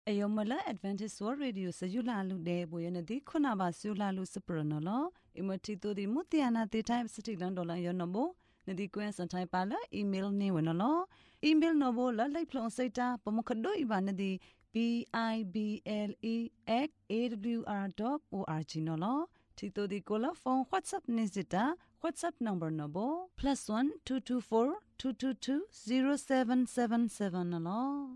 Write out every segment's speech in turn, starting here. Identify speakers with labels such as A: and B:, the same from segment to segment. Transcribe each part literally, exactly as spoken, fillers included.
A: Ayomala Adventist World Radio Sayula Lude Boyanadi Kunaba Sula Lucipranola, Imotito di Mutiana the time city landola yonobo, Nadi Quens and Taipala, email Newanolo, email nobo la like plon seta, Pomokado Ibanadi B I B L E at A W R dot org nolo, Tito di Cola phone WhatsApp Nizita, WhatsApp number nobo, plus one two two four two two two zero seven seven seven nolo.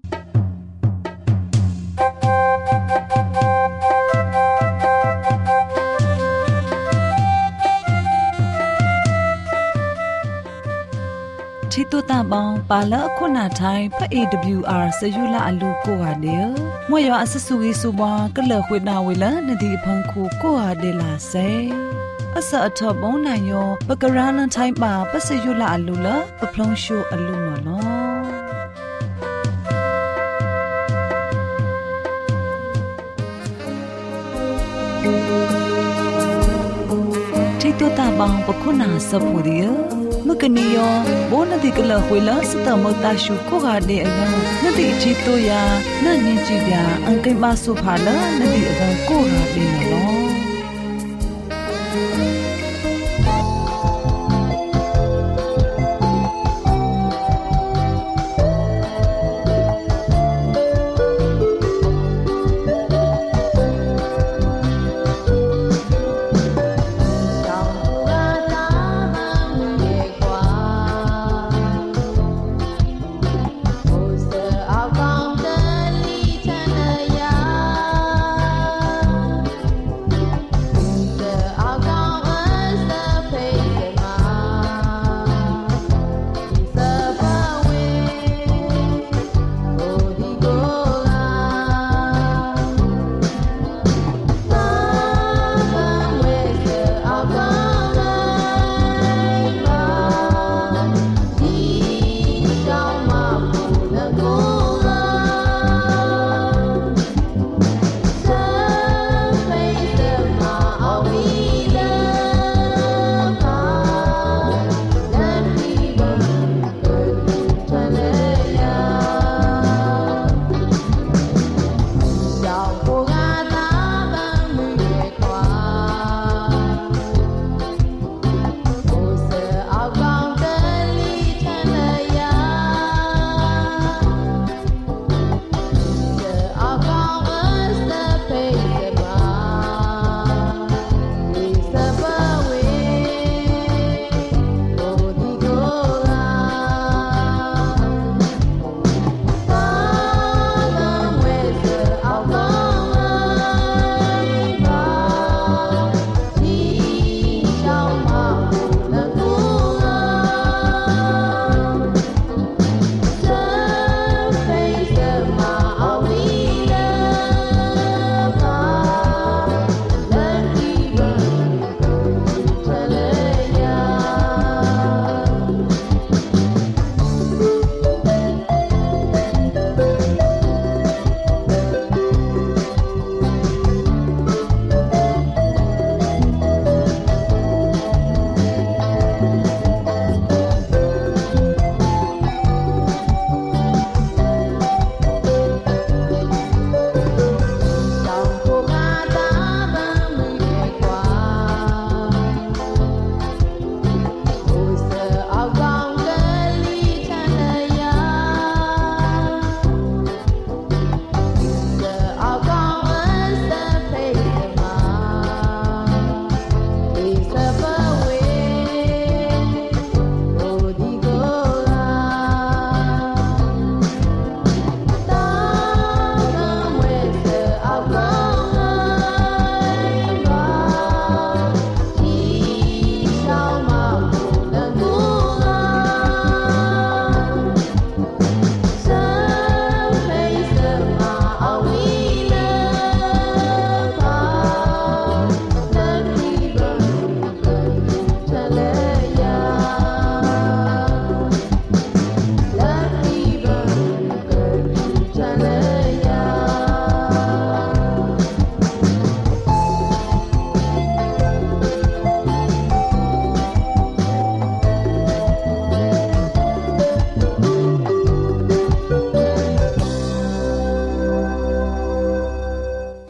A: Chito tabang pala kuna thai pa A W R sayula alu ko ade moyo asasugi suba kala khwina wela nadi phang khu ko ade la sai asa athabong na yo pakarana thai ba pa sayula alu la paplong shu alu no lo Chito tabang pa kuna sa puriya Mukaniyo, bona di kala huila sita magta shu ko ga de aga nadi chito ya na ni ji bya angkai masu phala nadi aga ko ga de no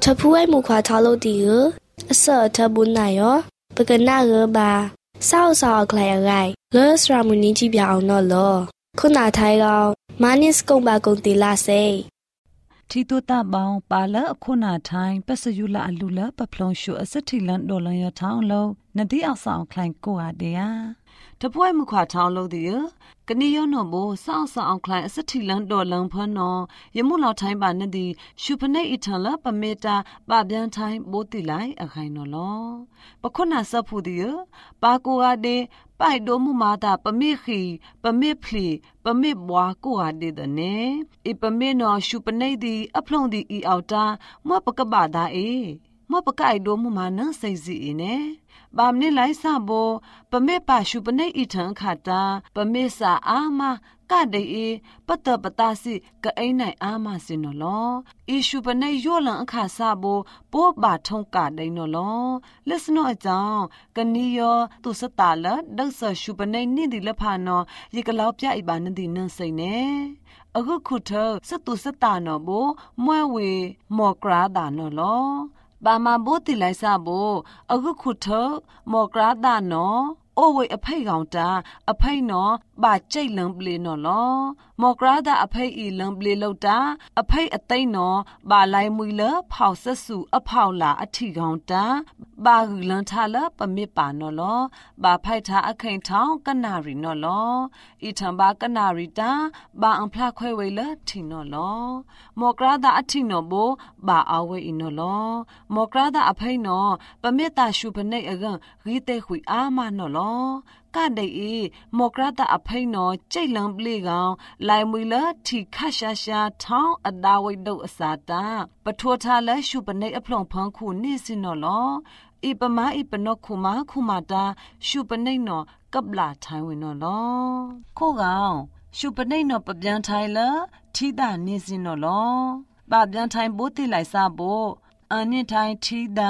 B: ทพูไว้หมู่ขวาทอโลดีเออเสอทบุญนายอปกนาเอบาเศร้าสาวใครอะไรเลสรามุนีจีบยาเอานอลอคุณนาไทยเรามานิสกงบากงติลาเซ
A: ทีตัวตาบองปาละအခုနာထိုင်းပစယူလာအလူလပဖလုံရှုအစတိလန်ဒေါ်လန်ရထောင်းလုံးနတိအောင်ဆောင်ခလိုင်ကိုဟာတရာတပွဲမှုခွာထောင်းလုံးတရကနိယောနောဘောစောင်းဆောင်ခလိုင်အစတိလန်ဒေါ်လန်ဖနောယမှုလောက်ထိုင်းပါနတိရှုဖနေအထန်လပမေတာပပြန်ထိုင်းဘိုတိလိုက်အခိုင်နော်လောပခုနာစဖူတရပါကိုဟာတဲ့ပိုက်တော်မူမာတာပမေခီပမေဖလီပမေဘွားကိုဟာတဲ့တဲ့နေအပမေနောရှုပနေဒီအဖလုံဒီအီအောက်တာမောပကဘာဒါအေမောပကိုက်တော်မူမာနစိစီအင်းနေဘာမနေလိုက်စဘောပမေပါရှုပနေအထန်ခါတာပမေစာအာမကဒေအေပတပတာစီကအိနိုင်အာမစင်နော်လောအီရှုပနေယောလန်အခါစဘောပိုးပါထုံကဒိန်နော်လောလက်စနောအကြောင်းကနီယောသူစတာလဒတ်ဆရှုပနေနိဒီလဖာနော်ရေကလောက်ပြအိပါနဒီနန်စိန်နေအခုခုထစတုစတာနော်ဘောမွဲဝေမော်ကရာဒါနော်လောဘာမဘိုတိလိုက်စဘောအခုခုထမော်ကရာဒါနော်အိုဝေအဖိတ်ကောင်တာအဖိတ်နော်ဘာကြိတ်လံပလီနော်လောမော်ကရာဒါအဖိတ်ဤလံပလီလောက်တာအဖိတ်အသိမ့်နော်ဘာလိုက်မွေလဖောက်ဆက်စုအဖောက်လာအထီကောင်တာဘာဂူလန်ထားလပမစ်ပါနော်လောဘာဖိုက်ထားအခိန်ထောင်းကနာရီနော်လောဤထံဘာကနာရီတာဘာအံဖလာခွဲဝေလထီနော်လောမော်ကရာဒါအထီနော်ဘောဘာအဝေဤနော်လောမော်ကရာဒါအဖိတ်နော်ပမစ်တာရှုဖနေအကန်ရီတဲခွေအာမနော်လောကတဲ့အေမော်ကရတာအဖိနော်ကြိတ်လံပလေကောင်လိုင်မွေလထီခါရှာရှာထောင်းအတာဝိတ်တုတ်အစာတာပထွားထားလဲရှုပနေအဖလုံဖန်းခုနေစင်နော်လောဤပမာဤပနောခုမာခုမာတာရှုပနေနော်ကပ်လာထိုင်းဝင်နော်လောခိုးကောင်ရှုပနေနော်ပပြန်ထိုင်းလထီတာနေစင်နော်လောပပြန်ထိုင်းဘိုးတိလိုက်စားဖို့အန်နစ်ထိုင်းထီတာ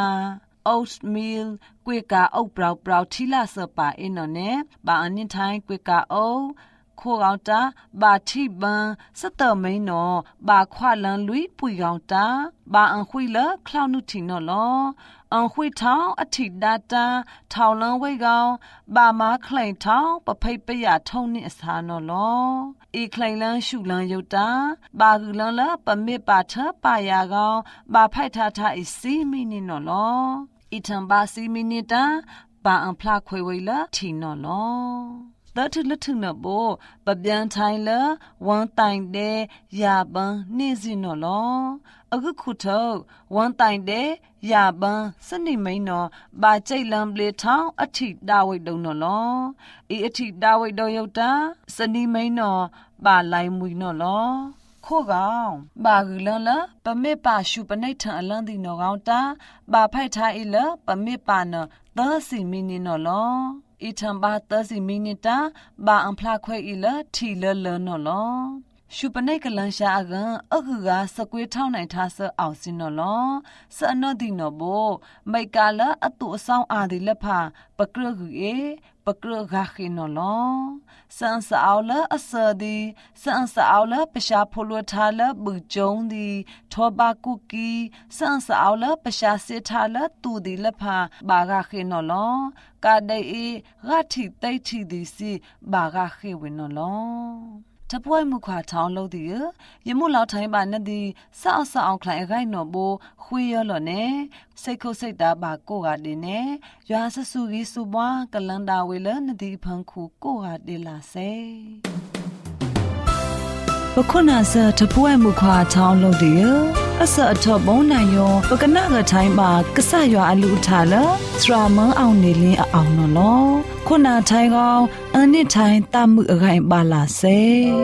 A: oatmeal ကွေကာအုပ်ပရောက်ပရောက်ထီလာစပါအင်းနော်နဲ့ဘာအနင်းထိုင်းကွေကာအုပ်ခိုကောင်တာဘာတိပန်စတမိန်နော်ဘာခွာလန်လွီပွေကောင်တာဘာအန်ခွေလခလောက်နုတီနော်လောအန်ခွေထောင်းအထိဒတာထောင်းလန်ဝေကောင်ဘာမာခလိန်ထောင်းပဖိတ်ပရထုံးနေအစားနော်လောอีคลังลังሹลังယုတ်တာဘာဂူလန်လပမစ်ပါထပါယာကောင်ဘာဖိုက်ထထအစီမီနီနော်လောဤထံဘာစီမီနီတာဘာအံဖလာခွေဝေလထီနော်လောသတ်ထလထနဘောပပြန်ထိုင်လဝန်တိုင်တဲ့ယာပန်နေစီနော်လောအခုခုထုတ်ဝန်တိုင်တဲ့ယာပန်စနိမိန်နော်ဘာကြိတ်လံပလေထောင်းအထိတာဝိတ်တုံနော်လောဤအထိတာဝိတ်တုံယုတ်တာစနိမိန်နော်ဘာလိုက်မွေနော်လောခိုးကောင်ဘာဂူလန်လပမေပါရှုပနိထံအလန်းဒီနော်ကောင်တာဘာဖိုက်ထားဤလပမေပါနော်သစီမီနီနော်လောဤထံဘာသစီမီနီတာဘာအံဖလာခွဲဤလထီလလနော်လောရှုပနိကလန်ရှာအကန်အခုကစကွေးထောင်းနိုင်ထားဆအောင်စင်နော်လောစအနောဒီနော်ဘောမိတ်ကလအတူအဆောင်အာဒီလက်ဖာပကရဂူအေပကရဂါခိနော်လောစန်စအောလအစဒီစန်စအောလပရှာဖိုလိုထားလဘူဂျုံဒီထောဘာကုကီစန်စအောလပရှာစစ်ထားလတူဒီလက်ဖာဘာဂါခိနော်လောကာဒိအေဂါတိတိတ်တီဒီစီဘာဂါခိဝေနော်လောတပွဲမှုခွာထောင်းလို့ဒီရမှုလောက်ထိုင်းပါနဲ့ဒီစောက်စောက်ခလိုက်အခိုင်နော်ဘိုးခွေးရလို့နဲ့စိတ်ခုစိတ်သားပါကိုကတင်နဲ့ရွာဆဆူကြီးစူပွားကလန်တာဝေလနဲ့ဒီဖန်ခုကိုကတင်လာစေပခုနာစတပွဲမှုခွာထောင်းလို့ဒီအစအထဘုံနိုင်ယောပကနာကထိုင်းပါကဆရွာအလူထားလစရာမန်းအောင်နေလင်းအောင်နော်လောခုနာထိုင်းကောင်အန်နစ်ထိုင်းတမှုအခိုင်ပါလာစေ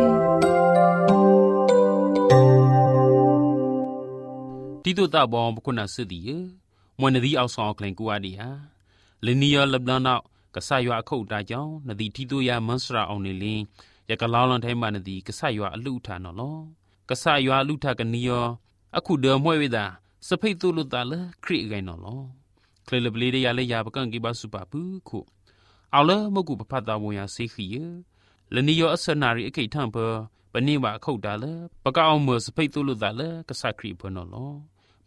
C: တီတုတဘောပခုနာစစ်တီမွန်နဒီအောက်ဆောင်ကလင်ကူအဒီဟာလနီယလဘလနောက်ကဆရွာအခုတ်တာကြောင့်နဒီတီတုရမန်စရာအောင်နေလင်းရကလောင်းလန်ထိုင်းပါနဒီကဆရွာအလူထားနော်လောကဆရွာအလူထားကနီယောအခုဒမွဲဝိတာစဖိတ်တုလုတာလခရိဂိုင်နော်လောကလလပလေးရရလေရပကန်ကိပါစုပါဘူးခုအော်လမကုပဖတ်တာဝန်ရစေခီယလနီယောအစနာရီအကိထံပပနိမအခုတ်တာလပကောင်းမစဖိတ်တုလုတာလကဆခရိဘနော်လောဖ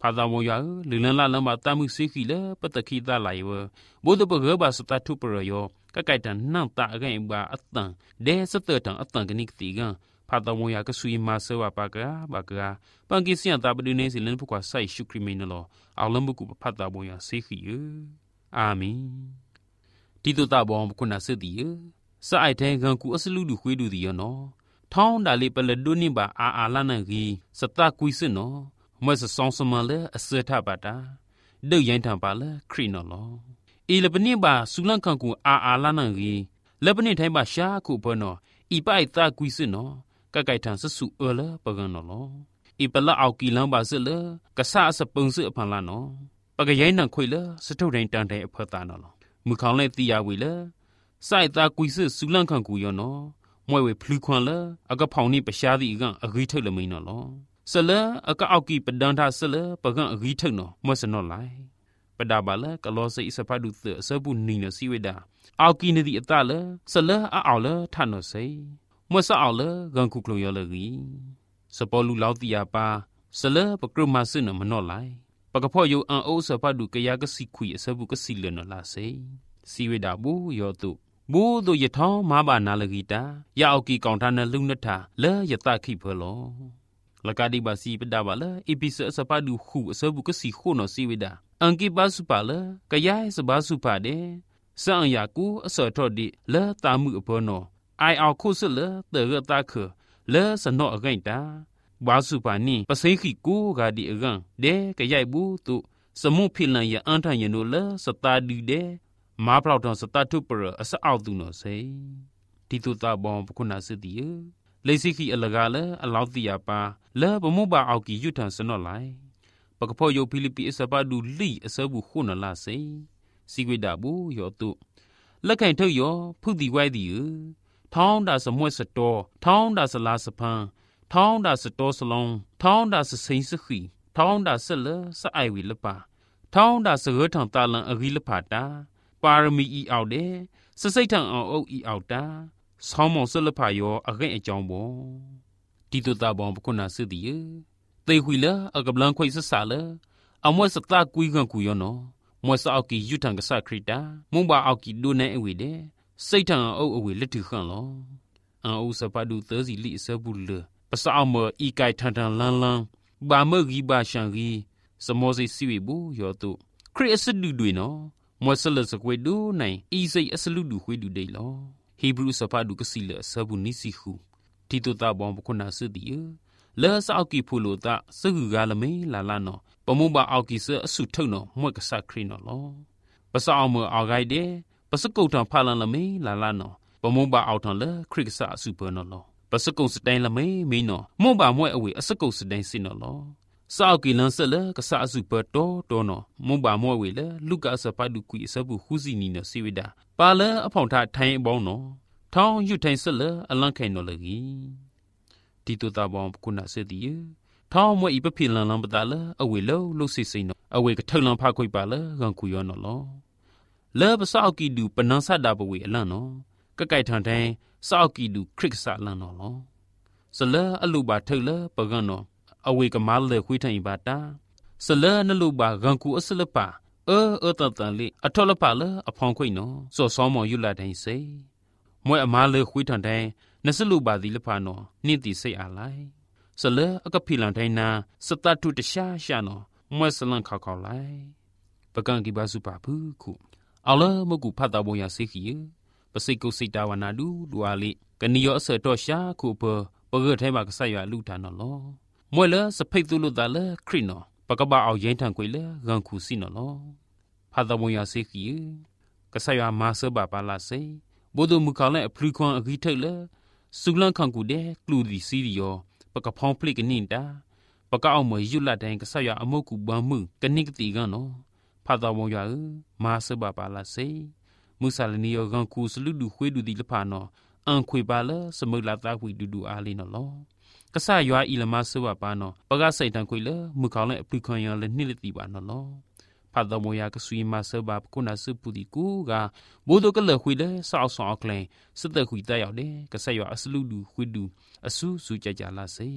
C: ဖာသာဝရလူလန်လာလမတမှုစိခိလပတခိတလာယဘုဒ္ဓဘဂဘစတထုပရယောကကိုက်တန်နန်တာဂိဘာအတန်ဒေစတတန်အတန်ကနိကတိကဖာသာဝရကဆွေမဆဝပါကဘာကပန်ကိစီယတာပဒိနေစီလန်ဖကွာဆိုင်ရှုခရီမင်းလောအောလမ်ဘကုဖာသာဝရစိခိယအာမင်တိတုတဘောခုနစတိယစာအိုက်တဲ့ဂန်ကူအစလူလူခွေးလူဒီယောနော်ထောင်းဒါလေးပလဒုန်နိဘာအာအာလနန်ကြီးစတကွီစနော်မွဲ့ဆောင်းစမလဲအစထပါတာဒုတ်ရိုင်းထံပါလဲခရီနော်လောအေလပနိဘာဆူလန်ခန်ကူအာအာလနန်ကြီးလက်ပနိထိုင်းပါရှာခုဘောနော်ဤပိုက်တာကွီစနော်ကကိုက်ထန်ဆဆူအလပကနော်လောဤပလအောက်ကီလန်ပါစလကဆာစပုံစအဖန်လာနော်ပကရိုင်းနံခွေလစထုတ်တိုင်းတန်တဲ့အဖတ်တာနော်မူခေါင်လဲတီယာဝေလစိုက်တာကွီစဆူလန်ခန်ကူယောနော်မွဲ့ဝေဖလူခွန်လအကဖောင်နိပရှားသည်ကအဂိထုတ်လမိန်နော်လောဆလအကအောက်ကီပဒန်ထဆလပကန်အဂိထုတ်နော်မွဲ့စနော်လိုက်ပဒါပါလကလောစိစဖတ်ဒုသအစပုနီနစီဝေဒအောက်ကီနဒီအတလဆလအအောလထနော်စိမွဲ့စအောလဂန်ခုကလိုယောလကြီးစပေါ်လူလောက်တီယာပါဆလပကရမစနမနော်လိုက်ပကဖော့ယုံအန်အိုးစဖတ်ဒုကရကစီခွီအစပုကစီလနော်လာစိစီဝေဒဘူယောတုဘူဒိုယထောင်းမဘာနာလဂီတာယာအောက်ကီကောင်ထနလုံနထာလဲယတခိဖလောလကတိပါစီပဒပါလအီပီဆစပါဒူခုအစဘုကစီခုနောစီဝိဒါအန်ကိပါစုပါလကယိုင်စဘာစုပါတဲ့စံယာကူအစောထော်ဒီလဲတာမှုအဘောနောအိုင်အောက်ခုဆလတေရတာခလဲစနောအဂိုင်တာဘာစုပါနိပစိခိကူဂါဒီအဂံတဲ့ကယိုင်ဘူးတုစမှုဖိလန်ယအန်ထန်ယနိုလဲစတာဒီတဲ့မာပလောက်တော်စတတုပရအစအောက်သူနော်စေဒီတုတာဘောပခုနာစတိယလေစိခိအလကလည်းအလောက်တိယပါလဲပမှုပါအောက်ကီယွထန်စနော်လိုက်ပကဖောယုဖိလိပိအစပါဒူလိအစဘူးခုနလာစေစီဝိဒါဘူးယောတုလက်ခိုင်ထုတ်ယောဖုတိဝိုက်တီထောင်းတာစမွဲ့စတော်ထောင်းတာစလာစဖန်ထောင်းတာစတော်စလုံးထောင်းတာစစိန်စခိထောင်းတာဆက်လစအိုင်ဝီလပါထောင်းတာစရထံတာလန်အဂိလဖာတာပါရမီဤအောက်တဲ့စစိတ်ထံအောင်အုပ်ဤအောက်တာဆောင်းမောင်ဆလဖာယောအခိုင်အကြောင်းပေါ်ဒီတုတာဘောပခုနာစစ်တီသေခွေလအကပလန်ခွိဆဆာလအမွဲစတာကွီကန်ကူယောနော်မွဲစအောက်ကီယူထံကဆခရတာမုံပါအောက်ကီဒိုနေအဝေတဲ့စိတ်ထံအုပ်အဝေလက်ထခန့်လောအန်အိုစပါဒူသစီလိဆဘူးလပစအောမဤကိုက်ထန်ထန်လန်းလန်းဘာမဂီဘာရှန်ဂီစမောစီစီဝေဘူးယောတုခရစ်စဒူတွေနော်မွဲဆလစကွေဒူနိုင်ဤစိတ်အစလူဒူခွေဒူဒိလောဟေဘရုစပါဒူကစီလဆဘူးနိစီခုတီတိုတာဘောပခုနာစတိယလဲစအောက်ကီဖူလိုတာစကူကလမေလာလာနော်ပမုဘအောက်ကီဆအဆုထုံနော်မွဲကဆခရီနော်လောပစအောင်မအောက်ဂိုက်တဲ့ပစကုတ်ထံဖာလန်လမေလာလာနော်ပမုဘအောက်ထံလဲခရစ်ဆအဆုပနော်လောပစကုတ်စတိုင်းလမေမင်းနော်မွန်ပါမွဲအဝေအစကုတ်စတိုင်းစင်နော်လောစောက်ကီလန်ဆလကဆာစုပတော်တော်နော်မုံပါမောဝေလလူကာစပါဒုကွီစဘူးခူစီနီနစီဝိဒါပါလအဖောင်ထထိုင်ပေါင်းနော်ထောင်းယူထိုင်ဆလအလန့်ခိုင်နော်လကြီးဒီတုတာဘောကုနာစတိယထောင်းမွေဤပဖိလန်လန်ပတာလအဝေလောလုစိစိနော်အဝေကထုံလန်ဖခွိပါလဂန်ကူယောနော်လောလဲပစောက်ကီဒူပနန်ဆတ်တာပဝေအလန့်နော်ကကိုက်ထန်ထိုင်စောက်ကီဒူခရစ်ဆာလန်နော်လောဆလအလူပါထုလပကန်နော်အဝေကမားလေခွေးထိုင်ပါတာဆလနလူပါဂန်ကူအစလပါအဲအတတန်လေအထောလပါလအဖောင်ခွိနော်စောဆောမောယူလာတိုင်းစေမွဲအမားလေခွေးထန်တိုင်းနစလူပါဒီလဖာနော်နှင့်တီစိတ်အားလိုက်ဆလအကဖီလန်တိုင်းနာစတတုတရှာရှာနော်မွဲဆလန်ခေါခေါလိုက်ပကံကိပါစုပါဘူးခုအော်လမကူဖတ်တာဘောရစိခိပစိကုစိတာဝနာဒူဒူအားလေကနီယောအစတော့ရှာခုပပဂထဲမှာကဆရလူထာနော်လောမွဲလစဖိတ်သူလို့တာလေခရစ်နော်ပကပအောင်ရင်ထန်ခွေလေဂန်ခုစီနော်လောဖတ်တော်မရစိခိကဆရမာဆဘပါလာစေဘိုဒမူခေါလည်းအဖလူခွန်အဂိထိတ်လေစုလန်ခန်ကူတဲ့ကလူဒီစီရီယောပကဖောင်းဖလိကနင်းတာပကအောင်မယူလာတိုင်းကဆရအမုတ်ကူဘမှုကနိကတိကနော်ဖတ်တော်မရမာဆဘပါလာစေမုဆာလနီယောဂန်ခုစလူဒူခွေဒူဒီလဖာနော်အန်ခွေပါလေစမုလာတာခွေဒူဒူအားလေးနော်လောကဆရွာအီလမဆဝပါနော်ပကစိတ်တန်ခွေလေမူခေါလည်းအပလူခွန်ရလေနှစ်လက်တီပါနော်လောဖတ်တော်မရကဆွေမဆဘကုနာစပူဒီကူကဘိုးတို့ကလေခွေလေဆောက်ဆောင်ကလင်စတဲ့ခွေတက်ရောက်တယ်ကဆရွာအစလူဒူခွေဒူအဆူဆူကြကြလာစေပ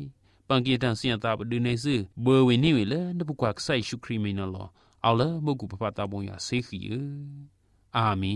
C: ปังกีตังเสียตาบดูในซื้อเบอร์วินี่เวลนบุกว่าใส่ชุครีมินลอเอาละมกุปปะตาบงยาเสขีอาเม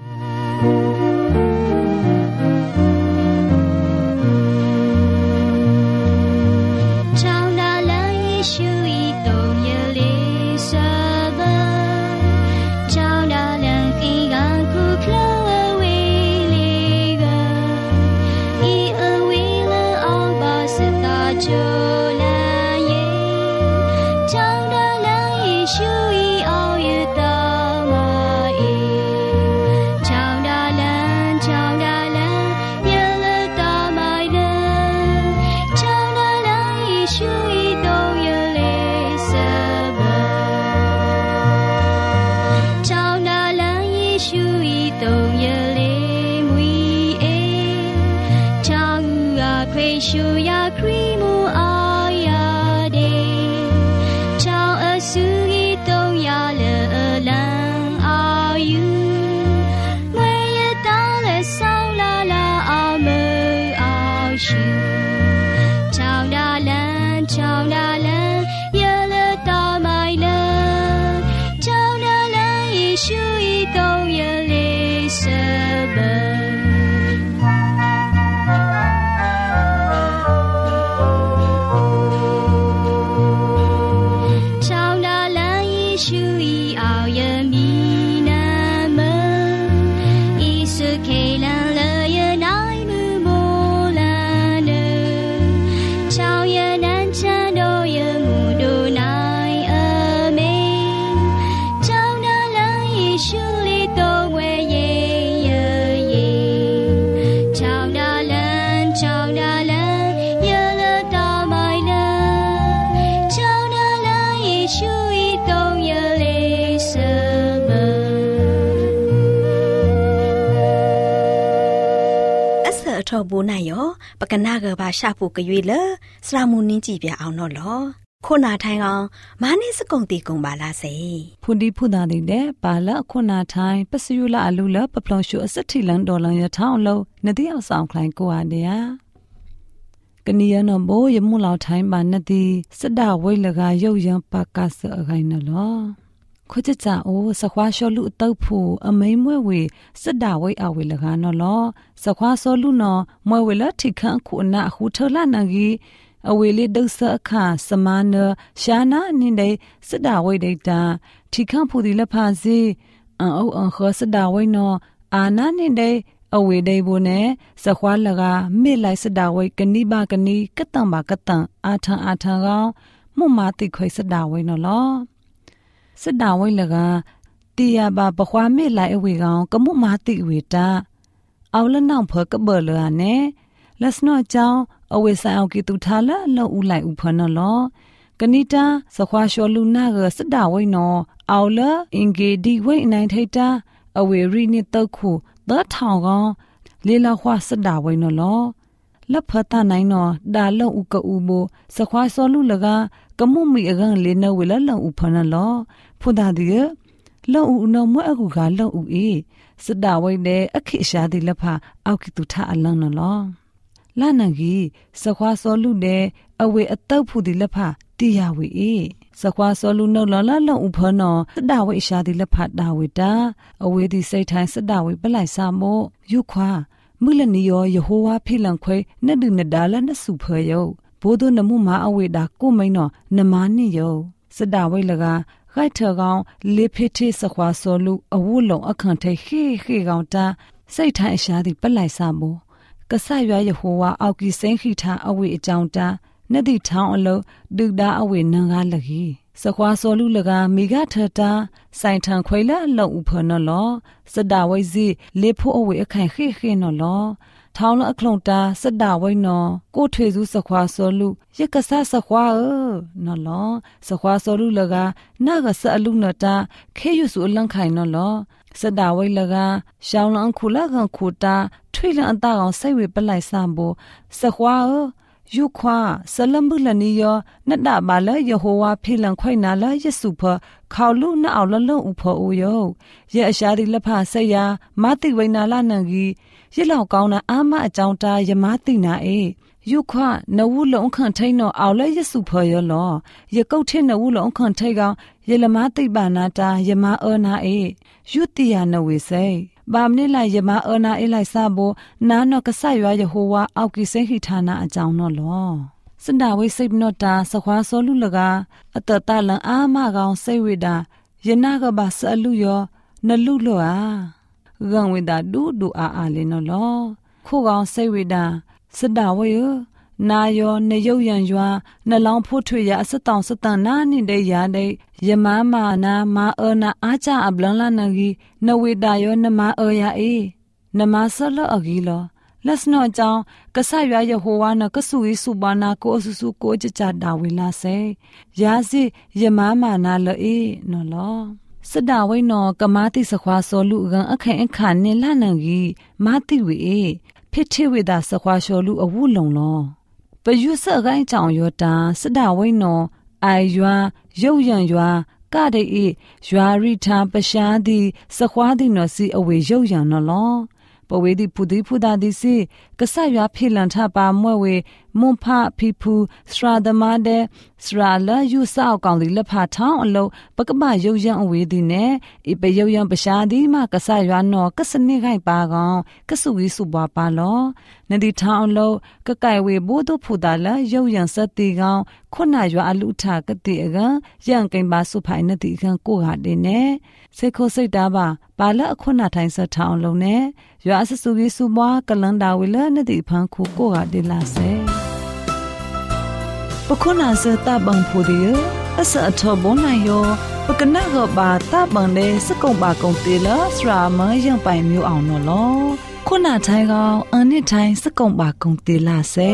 C: น
D: 长大了也许一动也离舍不长大了黑暗苦可为离个一而为了熬把是大就来也长大了也许一熬也大马也长大了长大了也了大马了长大了也许一动也离舍不长大了也许一动也离没哎长啊亏修呀亏木啊呀的长啊苏一动呀了人啊有我也到了上啦啦啊门啊修长大了长大了也了大买了长大了也许一动也离舍不长大了也许一熬也迷那么一时开朗了也奈木木了呢长也难缠都也木都奈而美长大了也许里都为也也也长大了长大了也了大买了长大了也许一动也离舍不
E: အဆအထောက်ဘူးနိုင်ရောပကနာကဘာရှာဖို့ကြွေလစရာမူနင်းကြည့်ပြအောင်တော့လောခုနာထိုင်အောင်မာနေစကုံတီကုံပါလားစေ
A: ဖုန်ဒီဖုန်ဒါနေတယ်ပါလာခုနာထိုင်ပစယူလာအလူလပပလောင်ရှုအစတိလန်ဒေါ်လန်ရထောင်းလုံးနတိအောင်ဆောင်ခလိုင်းကိုအားနေရကနီယနဘောယမူလောက်ထိုင်ပါနတိစဒဝိလကရုတ်ရန်ပါကဆအခိုင်နလောခွချချအိုစခွာရှောလူအတုပ်ဖို့အမိန်မွဲဝေစဒဝိအဝေလကနော်လောစခွာစောလူနော်မွဲဝေလထိခန့်ခုနာခုထလနကြီးအဝေလေးဒုစအခါစမနရှာနာအင်းတဲ့စဒဝိဒိတာထိခန့်ဖို့ဒီလဖာစီအန်အိုအန်ခောစဒဝိနော်အာနာနေတဲ့ အဝေဒိဘုနဲ့စခွာလကမေလိုက်စဒဝိကနိဘကနိကတံဘာကတံအာထံအာထံကောင်မှုမာတိခွေစဒဝိနော်လောစဒဝိလကတီယဘာပခွာမေလိုက်အဝေကောင်ကမှုမာတိဝေတာအော်လနောင်ဖကဘလရနဲ့လက်စနောချောင်းအဝေဆိုင်အောင်ကီတူထားလလောဦးလိုက်ဥဖနော်လောကနိတာစခွာရှောလူနာကစဒဝိနော်အော်လအင်ဂေဒီဝိနိုင်ထိုက်တာအဝေရီနိတုတ်ခုသောထောင်ကောင်လေးလောက်ခွာစဒဝိနော်လောလက်ဖတ်နိုင်နော်ဒါလုံဥကဥဘစခွာစောလူလကကမှုမီအကန်လေးနဝေလလုံဥဖနော်လောဖုန်တာဒီလုံဥနော်မွဲအခုကလုံဥအေးစဒဝိတဲ့အခိရှာဒီလက်ဖအောက်ကီတူထအလန်းနော်လောလာနငီစခွာစောလူတဲ့အဝေအတုပ်ဖူဒီလက်ဖတီရဝေအေးစခွာစောလူနှုတ်လောလလုံဥဖနော်စဒဝိရှာဒီလက်ဖဒါဝေတာအဝေဒီစိတ်ထိုင်းစဒဝိပလိုက်စာမို့ယုခွာမူလနီယောယေဟောဝါဖိလန်ခွေနဒုနဒါလနစုဖေယောဘိုးတို့နမှုမာအဝေတာကိုမိန်နော်နမနိယောစဒဝိလကခိုက်ထကောင်လေဖိတိစခွာစောလူအဝုလုံအခန့်ထိခေခေကောင်တာစိတ်ထိုင်းအရှာဒီပလိုက်စာမို့ကဆရွာယေဟောဝါအောက်ကီစိန်ခိထားအဝေအကြောင်းတာနတိထောင်းအလုံးဒုဒါအဝေနံကားလကြီးစခွာစောလူလကမိဂထတာစိုင်ထံခွေလအလုံးဥဖနော်လောစဒဝိစီလေဖို့အဝေအခိုင်ခေခေနော်လောထောင်းလအခလုံတာစဒဝိနော်ကိုထွေစုစခွာစောလူရက်ကဆစခွာအနော်လောစခွာစောလူလကနာကဆအလူနတာခေယုစုအလန့်ခိုင်နော်လောစဒဝိလကရှောင်းလန်ခုလကန်ခုတာထွေလန်အတာကောင်စိတ်ဝေပလိုက်စံဘစခွာယုခွာဆလမ်ဘလနီယောနဒဘာလယေဟောဝါဖိလန်ခွိနာလယေစုဖခေါလူနအော်လလုံဥဖောအိုယောယေအရှာဒီလဖဆက်ယာမတိဝိနာလနန်ကြီးယေလောက်ကောင်းနာအာမအကြောင်းတာယမတိနာအေยุขานวูหลงขันไทยนอเอาเลยยสุพอยลอยะเก้าเทนวูหลงขันไทยกาเยลมาติบานาตายะมาเอนาเอยุติยานเวเซบามนี่ลายะมาเอนาเอไลซาโบนานอกะไซยวยะโฮวาเอากิเซหิฐานะอาจาวนอลอสันดาเวสิบนอตาสควาโซลุลกาอัตตาลังอามากองเซเวดายะนากะบาสะลุยอนลุโลอากังเวดาดูดูอาอาเลนอลอခိုးကောင်စိတ်ဝိဒါစဒဝေယနာယောနယုတ်ယံယွာနှလောင်းဖို့ထွေရအစတောင်စတန်နာနိတဲ့ရတဲ့ယမမာနာမာအနာအာချအပလန်လာနဂီနဝေဒါယောနမအောယာအေနမဆလအဂီလောလက်စနောအကြောင်းကဆရွာယဟောဝါနကဆူဤစုပါနာကိုအဆူဆူကိုကြကြဒါဝေလာစေယာစီယမမာနာလအေနော်လောစဒဝိနောကမာတိစခွာစောလူကံအခဲအခါနေလာနဂီမာတိဝေဖိထေဝေဒစခွာရှောလူအဝုလုံလောပယုစအကိုင်းကြောင်ယောတာစဒဝိနောအိုင်ယွာရုတ်ယံယွာကတဲ့ဤယွာရိထာပရှားသည်စခွာသည်နော်စီအဝေရုတ်ယံနော်လောပဝေဒီပူဒီဖူဒါဒီစီကဆရွာဖိလန်ထပါမွဲ့ဝေမွန်ဖဖီဖူစရာဒမတဲ့စရာလာယူဆောက်ကောင်ဒီလက်ဖာထောင်းအလုံးပကပရုတ်ယံအဝေဒီနဲ့ဤပရုတ်ယံပရှားဒီမကဆရွာနော်ကစနိခိုင်ပါကောင်ကဆူဝီစုပွားပါလောနဒီထောင်းအလုံးကကိုင်ဝေဘိုးတို့ဖူဒါလာရုတ်ယံစက်တီကောင်ခုနရွာအလူထကတိအကရန်ကိန်ပါစုဖိုင်နတိကကိုဟာတဲ့နဲ့စေခိုစိတ်တာပါပါလအခုနထိုင်စထောင်းလုံးနဲ့ရွာအဆဆူကြီးစုပွားကလန်ဒါဝေလနတိဖန်ခုကိုဟာတဲ့လာစေပခုနာစတဘန်ဖူဒီအစအထောဘွန်နိုင်ယောပကနကဘာတဘန်လေစကုံပါကုံတေလစရာမယံပိုင်မျိုးအောင်နော်လောခုနထိုင်ကောင်အန်နစ်ထိုင်စကုံပါကုံတေလာစေ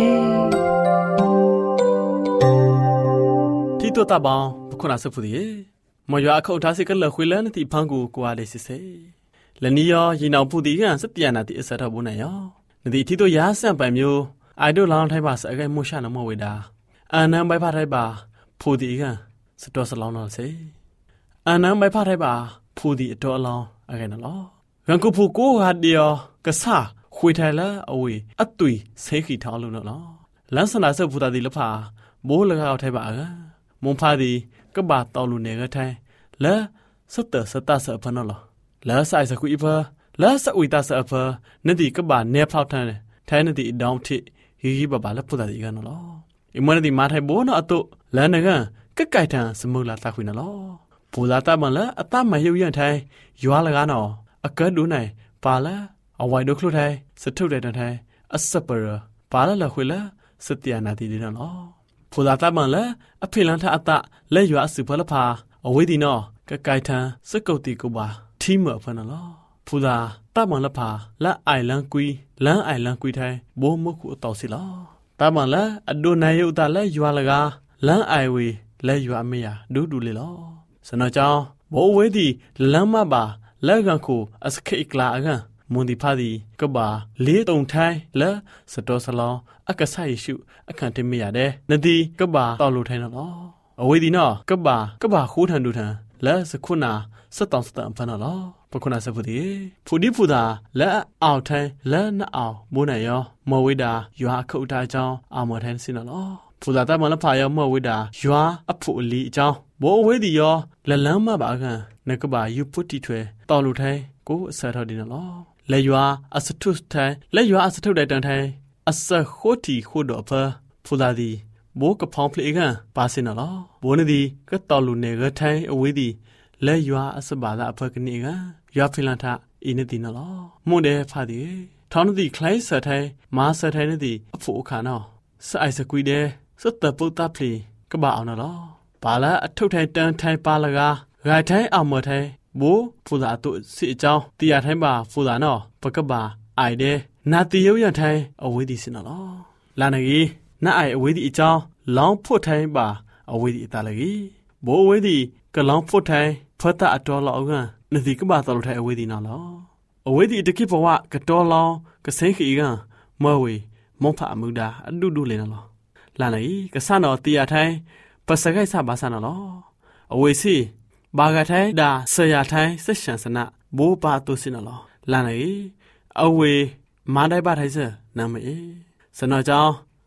F: တီတိုတဘောင်ပခုနာစဖူဒီမရွာအခုတ်ထားစိကလခွေလန်တိဖန်ကိုကိုအားလေးစစ်စေလနီယောရင်အောင်ဖူဒီကစတျာနာတိအစထဘွန်နိုင်ယောနဒီတီတိုရာဆန်ပိုင်မျိုးအိုင်ဒိုလောင်းထိုင်ပါစအကဲမိုရှာနမဝေတာအနံဘိုင်ဖာထိုင်ပါဖူဒီကစတော်စလောင်းတော့စေအနံဘိုင်ဖာထိုင်ပါဖူဒီအတော်အလောင်းအကဲနော်ရန်ကုဖူကိုဟာဒီယောကဆာခွေထိုင်လာအဝေအသွေဆေခီထောင်းလို့နော်လန်းစနာဆဖူတာဒီလဖာဘိုးလကောက်ထိုင်ပါကမွန်ဖာဒီကဘာတော်လူနေကထိုင်လဲစတစတဆဖနော်လဲဆိုင်စကူအဖလဲစဝီတာဆအဖနဒီကဘာနေဖောက်ထန်ထိုင်နဒီဒေါင်းတိဟီဟီဘဘာလဖူတာဒီကနော်အမနဒီမာထိုင်ဘိုးနော်အတုလန်နကကကိုက်ထန်စမူလာတာခွေနော်ဘူလာတာမလားအတမယုံရထိုင်ရွာလကားနော်အကတ်ဒူနိုင်ပါလာအဝိုင်ဒိုခလုထိုင်စထုတ်တဲ့ထိုင်အစပရပါလာလခွေလာစတျာနာတီဒီနော်ဘူလာတာမလားအဖေလန်ထအတလဲရွာစုဖလဖာအဝေးဒီနော်ကကိုက်ထန်စကုတ်တီကိုပါထီမဖနော်ဘူလာတာမလဖာလာအိုင်လန်ကွီလန်အိုင်လန်ကွီထိုင်ဘိုးမခုအတော်စီလောတာမလားအဒိုနိုင်ယုတာလဲရွာလကားလန်အိုင်ဝေလဲရွာမေယာဒူဒူလေလောစနော်ကြောင့်ဘိုးဝေးဒီလမ်းမပါလဲကန်ခုအစခိကလာအကန်မွန်ဒီဖာဒီကဘာလေးတုံထိုင်လဲစတော်စလောအကဆာယေရှုအခန့်တင်မေယာတဲ့နဒီကဘာတော်လို့ထိုင်နော်အဝေးဒီနော်ကဘာကဘာခိုးထန်ဒူထန်လဲစခုနာစတောင်စတန်ဖနော်လောပခုနာစဖူဒီဖူဒီဖူတာလဲအောက်ထိုင်လဲနအောင်မိုးနေရောမော်ဝေးတာရွာခုတ်တာကြောင်းအာမော်ထိုင်စင်နော်ဖူတာတမလဖာရောမော်ဝေးတာရွာအဖူအလီအကြောင်းဘိုးဝေးဒီရောလလန်းမပါကန်နကဘာယူပုတီထွဲတော်လူထိုင်ကိုအဆထော်ဒီနော်လဲရွာအစထုထိုင်လဲရွာအစထုတဲ့တန်ထိုင်အစခိုတီခိုတော့ဖဖူတာဒီဘိုးကဖောင်းဖလေကန်ပါစင်နော်ဘိုးနေဒီကတော်လူနေကထိုင်အဝေးဒီလဲရွာအစဘာသာအဖကနေကရွာဖိလန်ထအင်းနေဒီနော်မွန်တဲ့ဖာဒီထောင်းဒီခလိုက်ဆထိုင်မာဆထိုင်နေဒီအဖို့အခါနော်စအိုက်စကွီတဲ့စတပုတ်တဖလီကဘာအောင်နော်ဘာလာအထုထိုင်တန်ထိုင်ပါလကားဂိုင်ထိုင်အောင်မထိုင်ဘိုးဖူသာတုစီအကြောင်းတရားထိုင်ပါဖူသာနော်ပကဘာအိုင်တဲ့နာတီယုံရထိုင်အဝေးဒီစနော်လာနေကြီးနာအိုင်အဝေးဒီအကြောင်းလောင်းဖို့ထိုင်ပါအဝေးဒီအတားလေဘိုးအဝေးဒီကလောင်းဖို့ထိုင်ဖတ်တာအတော်လောက်ကန်နဒီကဘာတော်ထိုင်အဝေးဒီနော်လောအဝေးဒီတကိဘဝကတော်လောင်းကစိခီကန်မော်ဝေမောဖအမှုဒါအဒူဒူလေနော်လာနေကဆန်တော်တရားထိုင်ပစကိုက်ဆဘာဆန်နော်အဝေးစီဘာဂထိုင်ဒါဆရာထိုင်ဆက်ရှန်စနာဘိုးပါတုစင်နော်လာနေအဝေးမာဒိုင်ပါထိုင်စနာမေစနော်ကြောင့်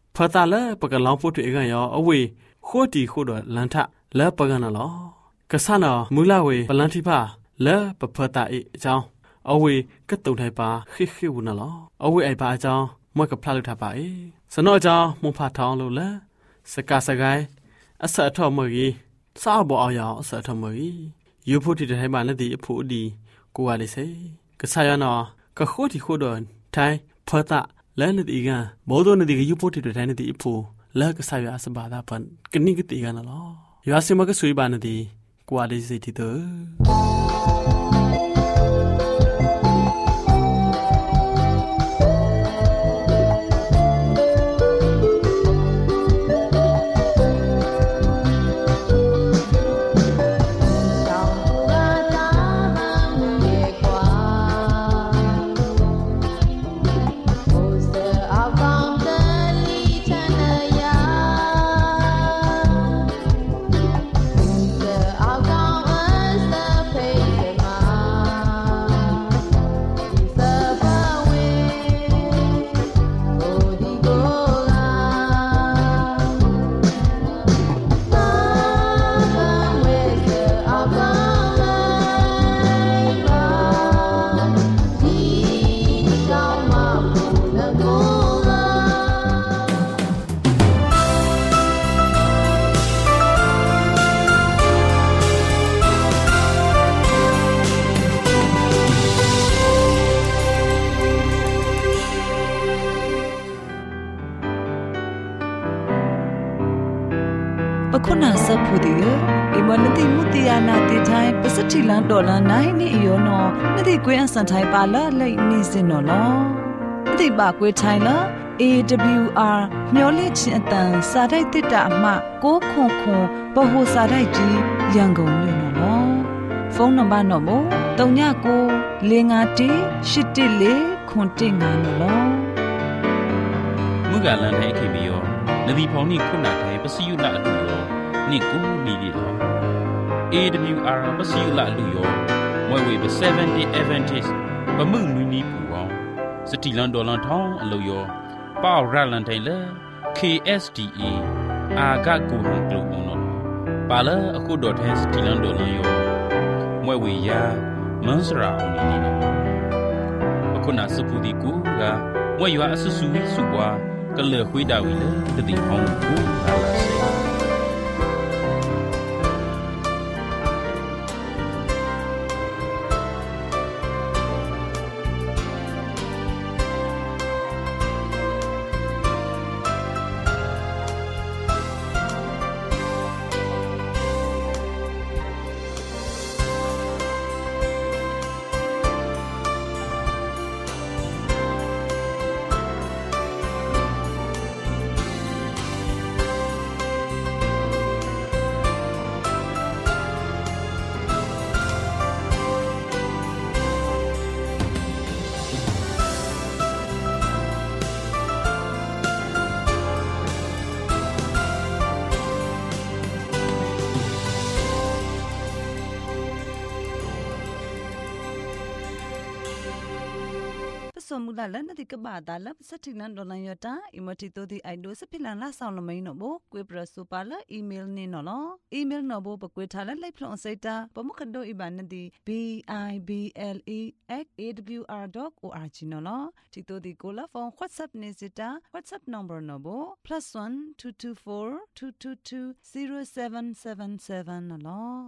F: พอตาละปะกันลองพูดถึงกันยอเอาเวโคตีโคดลันทะและปะกันน่ะลอกะซะนอมูลาเวปะลันทิพาและปะพอตาอีเจ้าเอาเวกะตุงไทปาခိခိวูน่ะลอเอาเวไอปาเจ้ามวยกับพลาลุทาปาเอสนอเจ้ามุพาทองโลละสกาสกายอสะทอมกีซาบ่เอายออสะทอมกียูพูที่ไทยบ้านละดีผู้ดีกูว่าได้เซกะซายานอกะโคที่โคดอนไทยพอตาและนดีกันบ่โดนดีกยูพูที่ไทยนดีผู้และกะซายาสบาดาปันกะนี่กะตีกันน่ะลอยาซิมะกะสุยบ้านดีกูว่าได้เซที่เตอ
A: คุณาสัพพุดิอิมันติมุติยานาติไทยปัสติลันดอลลาร์ไนนี่ยอนอนติกวยอันสันไทยปาละไลนี่สินนอลนติบากวยไทยละ เอ ดับเบิลยู อาร์ မျော်လင့်ခြင်းအတန်စာတိုက်တစ်တာအမှကိုခွန်ခွန်ဘဟုစာတိုက်ကြီးရန်ကုန်မြို့နော်ဖုန်းနံပါတ်တော့မို့၃၉ကို၄၅၁၈၁၄ခွန်၁၅နော်
C: မူကလန်တဲ့ခေမီယောနဒီဖောင်နိခုနာတဲ့ပစီယုလာအလူယောနိကူနီဒီလော เอ ดับเบิลยู อาร์ ပစီယုလာအလူယောမွဲဝေဘseventy Adventist ပမှုနူနီပူအောင်စတီလန်ဒေါ်လန်ထောင်းအလူယောပေါရလန်တိုင်လေ เค เอส ดี เอ အာဂတ်ကိုဟန်ကလုအောင်နော်ပါလာအခုဒေါ်တဲ့စတီလန်ဒေါ်လန်ယောမွဲဝေယာမန်စရာအောင်နီနော်အခုနာစပူဒီကူကမွဲရွာအဆဆူဝီစုပွားကလေခွေးတာဝီလေတတိအောင်ကူလာလာစေ
A: สมุลาลันติกบาดาลับสถิลันดอลันยตาอิมติโตติไอโดสพิลันลาซาวลมัยนโบกวยปรสุปาลอีเมลเนนลออีเมลนโบปกวยทาลไลพลอนไซตาปมุขโดอิบานติ b i b l e at a w r dot org นลอติโตติโกลาฟอน WhatsApp เนซิตา WhatsApp number นโบ plus one two two four two two two zero seven seven seven นลอ